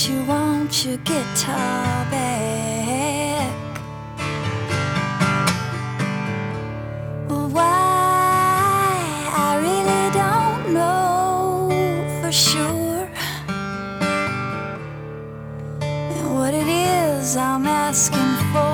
you want your guitar back? Why? I really don't know for sure. And what it is I'm asking for,